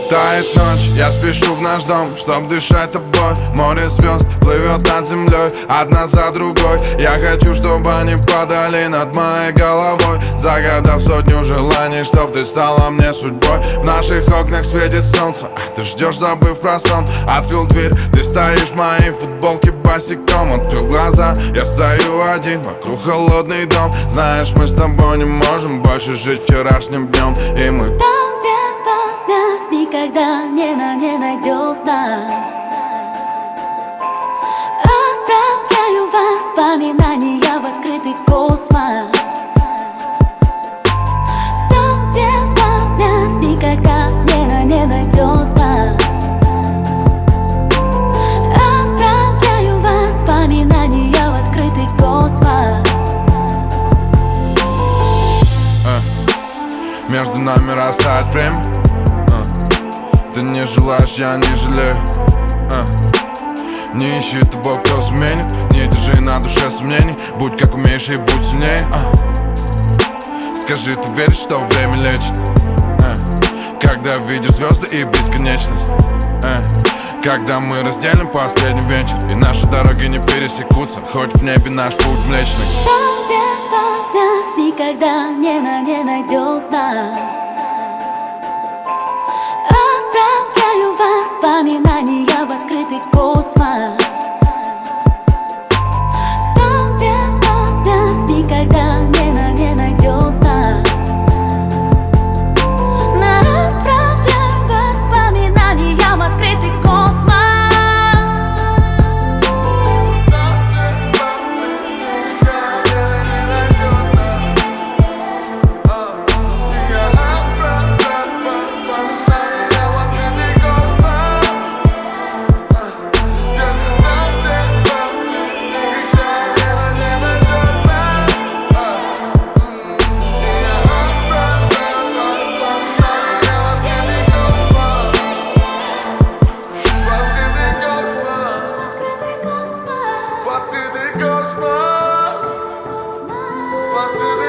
Тает ночь, я спешу в наш дом, чтоб дышать тобой. Море звезд плывет над землей, одна за другой. Я хочу, чтобы они падали над моей головой, загадав сотню желаний, чтоб ты стала мне судьбой. В наших окнах светит солнце, а ты ждешь, забыв про сон. Открыл дверь, ты стоишь в моей футболке босиком. Открыл глаза, я стою один, вокруг холодный дом. Знаешь, мы с тобой не можем больше жить вчерашним днем. И мы там, где память никогда не найдет нас. Отправляю воспоминания в открытый космос. Там, где память никогда не найдет нас. Отправляю воспоминания в открытый космос. Между нами растает время. Ты не желаешь, я не жалею. Не ищи того, кто сменит. Не держи на душе сомнений. Будь как умеешь и будь сильнее. Скажи, ты веришь, что время лечит? Когда видишь звезды и бесконечность. Когда мы разделим последний вечер, и наши дороги не пересекутся, хоть в небе наш путь млечный. Там, где память никогда не найдет нас. Отправляю воспоминания в открытый космос. Там, где память никогда не найдет нас. Отправляю воспоминания в открытый космос. Открытый космос.